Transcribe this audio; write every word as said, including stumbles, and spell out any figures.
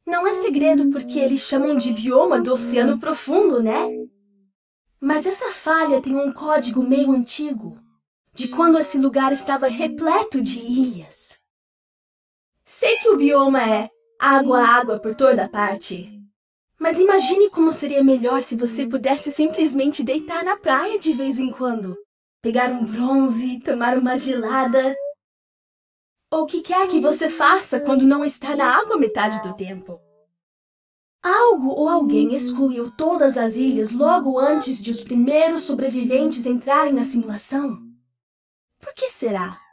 Não é segredo porque eles chamam de bioma do Oceano Profundo, né? Mas essa falha tem um código meio antigo, de quando esse lugar estava repleto de ilhas. Sei que o bioma é água, água por toda parte. Mas imagine como seria melhor se você pudesse simplesmente deitar na praia de vez em quando. Pegar um bronze, tomar uma gelada. Ou o que quer que você faça quando não está na água metade do tempo. Algo ou alguém excluiu todas as ilhas logo antes de os primeiros sobreviventes entrarem na simulação? Por que será?